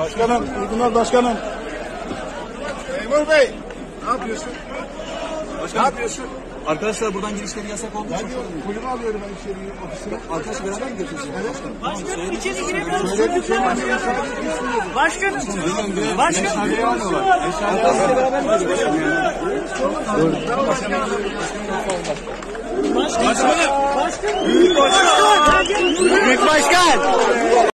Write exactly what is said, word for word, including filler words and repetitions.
Başkanım, iyi günler başkanım. Memur Bey, ne yapıyorsun? Başkanım, Ne yapıyorsun? arkadaşlar buradan girişleri yasak olduğu için. Kulübü alıyorum ben içeriye, ofisine. Arkadaşlar beraber mi götürüyorsunuz? Evet. Başkanım içeri giremiyoruz. Başkanım. Başkanım. Arkadaşlar beraber mi götürüyorsunuz? Başkanım. Başkanım. Başkanım. Büyük başkan. Büyük başkan.